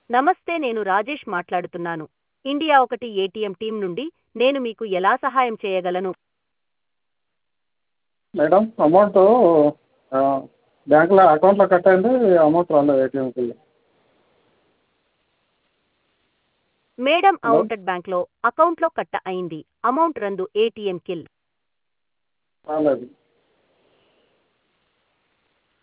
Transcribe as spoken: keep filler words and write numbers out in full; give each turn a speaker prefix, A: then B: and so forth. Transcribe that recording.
A: నమస్తే, నేను రాజేష్ మాట్లాడుతున్నాను. ఇండియా ఒకటి ఏటీఎం టీం నుండి. నేను మీకు ఎలా సహాయం చేయగలను?
B: మేడం అమౌంట్ బ్యాంకులో అకౌంట్లో కట్ అయింది, అమౌంట్ రాలేదు ఏటీఎంకి.
A: మేడం
B: హలో
A: ఔటెడ్ బ్యాంక్లో అకౌంట్లో కట్ట అయింది, అమౌంట్ రందు ఏటీఎం కిల్.
B: రాలేదు.